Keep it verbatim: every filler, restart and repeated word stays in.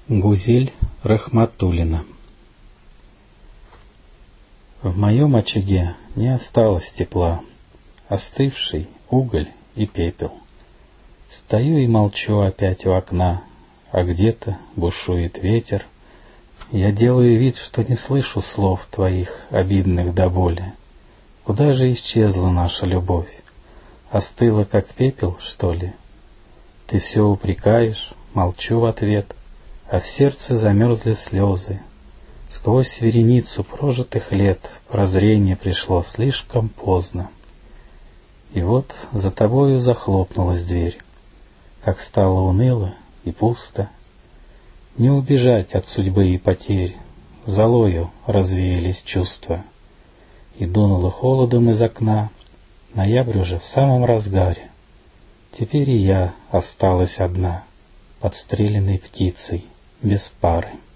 Гузель Рахматуллина. В моем очаге не осталось тепла, остывший уголь и пепел. Стою и молчу опять у окна, а где-то бушует ветер. Я делаю вид, что не слышу слов твоих, обидных до боли. Куда же исчезла наша любовь? Остыла, как пепел, что ли? Ты все упрекаешь, молчу в ответ, а в сердце замерзли слезы. Сквозь вереницу прожитых лет прозрение пришло слишком поздно. И вот за тобою захлопнулась дверь, как стало уныло и пусто. Не убежать от судьбы и потерь, золою развеялись чувства. И дунуло холодом из окна, ноябрь уже в самом разгаре. Теперь и я осталась одна, подстреленной птицей, без пары.